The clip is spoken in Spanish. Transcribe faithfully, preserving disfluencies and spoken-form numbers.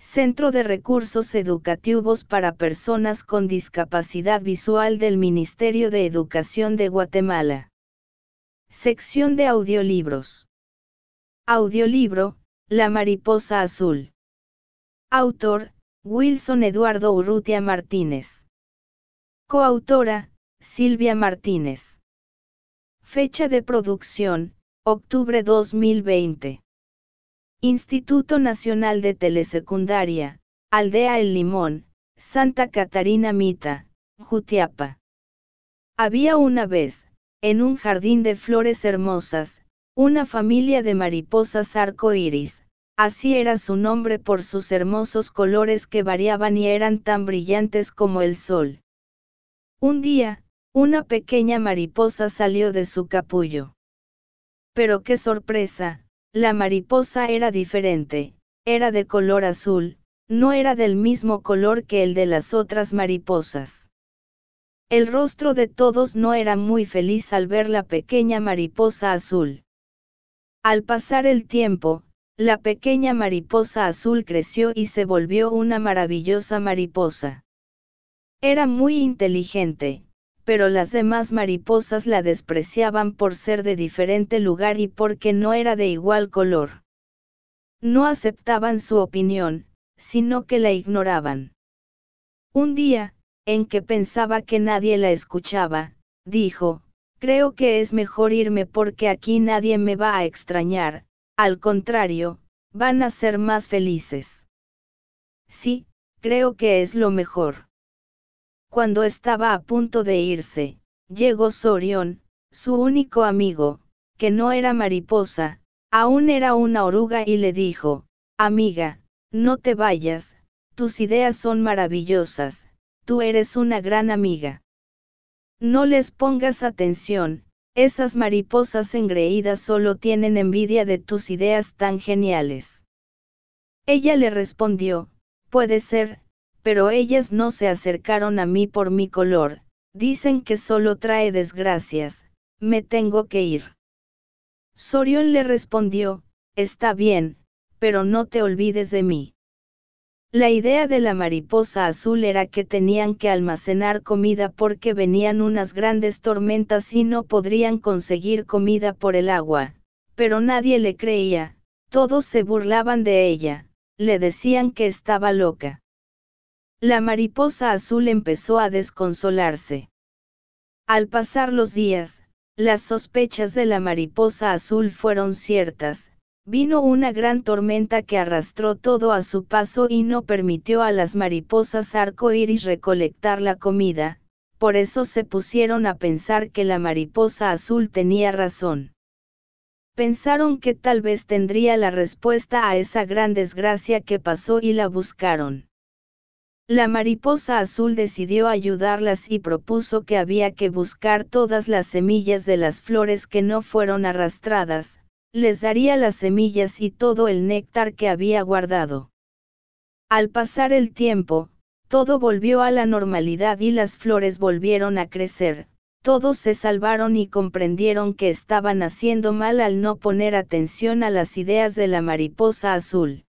Centro de Recursos Educativos para Personas con Discapacidad Visual del Ministerio de Educación de Guatemala. Sección de audiolibros. Audiolibro, La Mariposa Azul. Autor, Wilson Eduardo Urrutia Martínez. Coautora, Silvia Martínez. Fecha de producción, octubre dos mil veinte. Instituto Nacional de Telesecundaria, Aldea El Limón, Santa Catarina Mita, Jutiapa. Había una vez, en un jardín de flores hermosas, una familia de mariposas arco iris, así era su nombre por sus hermosos colores que variaban y eran tan brillantes como el sol. Un día, una pequeña mariposa salió de su capullo. Pero qué sorpresa, la mariposa era diferente, era de color azul, no era del mismo color que el de las otras mariposas. El rostro de todos no era muy feliz al ver la pequeña mariposa azul. Al pasar el tiempo, la pequeña mariposa azul creció y se volvió una maravillosa mariposa. Era muy inteligente, pero las demás mariposas la despreciaban por ser de diferente lugar y porque no era de igual color. No aceptaban su opinión, sino que la ignoraban. Un día, en que pensaba que nadie la escuchaba, dijo, creo que es mejor irme porque aquí nadie me va a extrañar, al contrario, van a ser más felices. Sí, creo que es lo mejor. Cuando estaba a punto de irse, llegó Sorión, su único amigo, que no era mariposa, aún era una oruga y le dijo, amiga, no te vayas, tus ideas son maravillosas, tú eres una gran amiga. No les pongas atención, esas mariposas engreídas solo tienen envidia de tus ideas tan geniales. Ella le respondió, puede ser, pero ellas no se acercaron a mí por mi color, dicen que solo trae desgracias, me tengo que ir. Sorión le respondió, está bien, pero no te olvides de mí. La idea de la mariposa azul era que tenían que almacenar comida porque venían unas grandes tormentas y no podrían conseguir comida por el agua, pero nadie le creía, todos se burlaban de ella, le decían que estaba loca. La mariposa azul empezó a desconsolarse. Al pasar los días, las sospechas de la mariposa azul fueron ciertas, vino una gran tormenta que arrastró todo a su paso y no permitió a las mariposas arco iris recolectar la comida, por eso se pusieron a pensar que la mariposa azul tenía razón. Pensaron que tal vez tendría la respuesta a esa gran desgracia que pasó y la buscaron. La mariposa azul decidió ayudarlas y propuso que había que buscar todas las semillas de las flores que no fueron arrastradas, les daría las semillas y todo el néctar que había guardado. Al pasar el tiempo, todo volvió a la normalidad y las flores volvieron a crecer, todos se salvaron y comprendieron que estaban haciendo mal al no poner atención a las ideas de la mariposa azul.